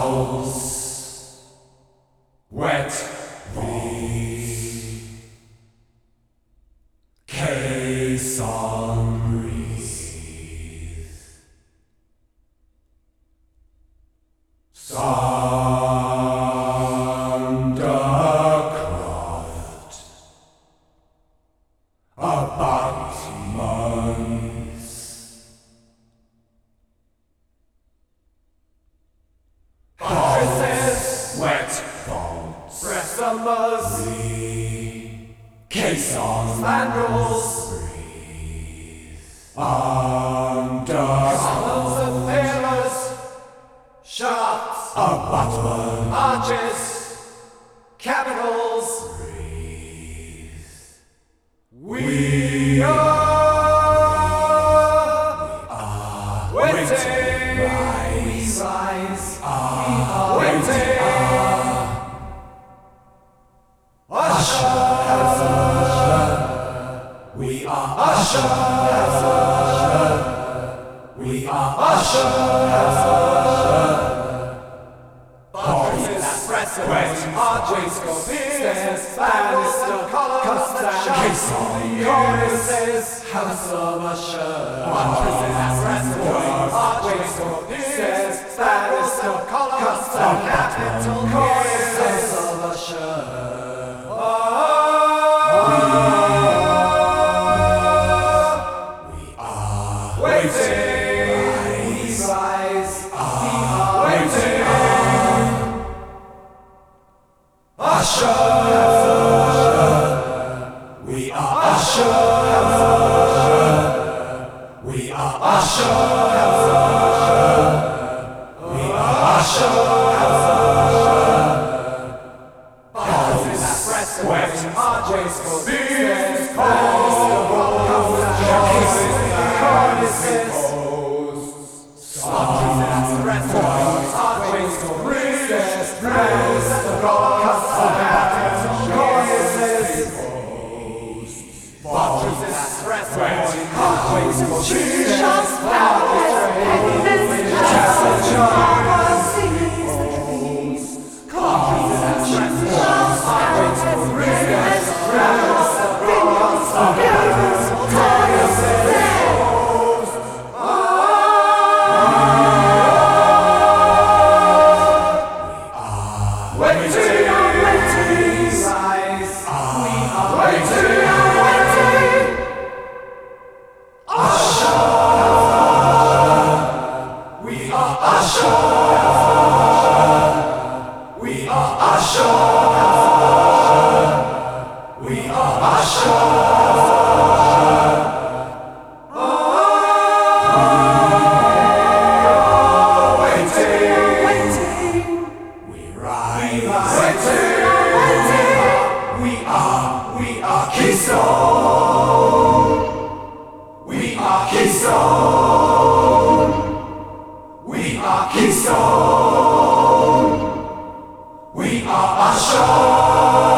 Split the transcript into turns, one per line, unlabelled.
house, wet walls, caisson breeze, Thundercraft, abutments, houses, wet vaults, breastsummers, caissons, mandrels, columns and pillars, shafts, abutments, arches, capitals. We are waiting. We rise. We are waiting. Usher. We are Usher. We are Usher. Boxes, presses, arches, stairs, banister, columns, caisson, cornices, house of Usher. Boxes, presses, arches, stairs, banister, columns, capital, cornices of Usher. We are waiting. We rise. We are waiting. Usher. We are Usher. We are Usher. We are Usher. Boxes, presses, arches, stairs, cornices, Keystone. We are Usher.